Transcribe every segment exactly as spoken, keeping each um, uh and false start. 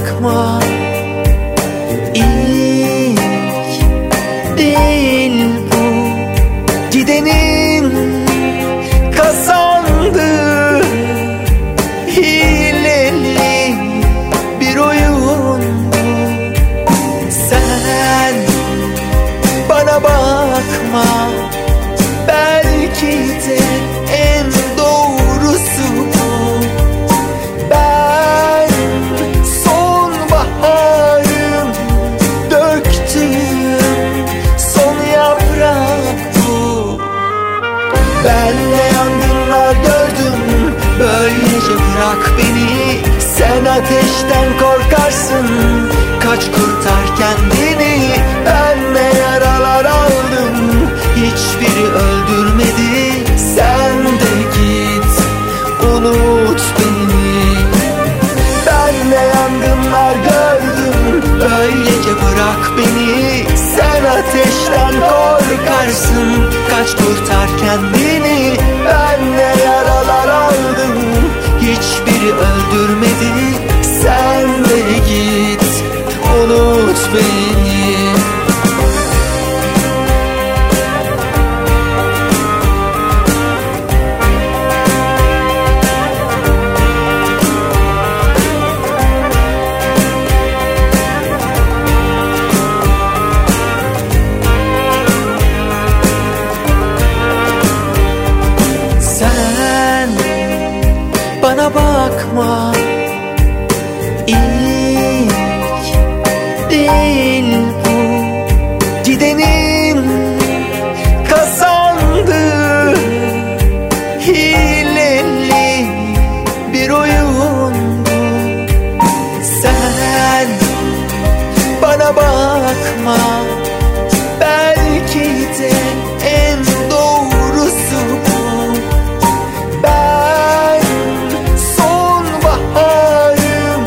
bakma, İlk değil bu. Gidenin kazandığı hileli bir oyun bu. Sen bana bakma, belki de en doğrusu bu. Ben sonbaharın döktüğüm son yaprak bu. Ben ne yangınlar gördüm, böylece bırak beni. Sen ateşten korkarsın, kaç kurtar kendini. Ben ne yaralar aldım, hiçbiri öldürmedi. Sen de git, unut beni. Ben ne yangınlar gördüm, öylece bırak beni. Sen ateşten korkarsın, kaç kurtar kendini. Ben ne yaralar aldım, hiçbiri öldürmedi. Sen de git, unut beni. Sen bana bakma, İlk değil bu. Gidenin kazandığı hileli bir oyun bu. Sen bana bakma, belki de en doğrusu bu. Ben sonbaharın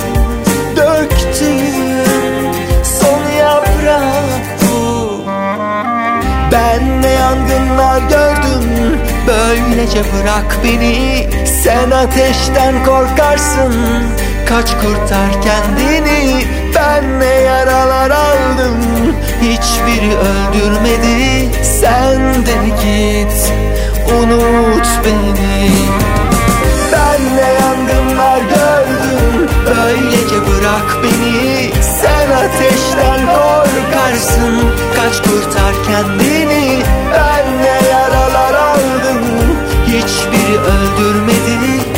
döktüğüm son yaprak bu. Ben ne yangınlar gördüm, böylece bırak beni. Sen ateşten korkarsın, kaç kurtar kendini. Ben ne yaralar aldım, hiçbiri öldürmedi. Sen de git, unut beni. Ben ne yangınlar gördüm, böylece bırak beni. Sen ateşten korkarsın, kaç kurtar kendini. Ben ne yaralar aldım, hiçbiri öldürmedi.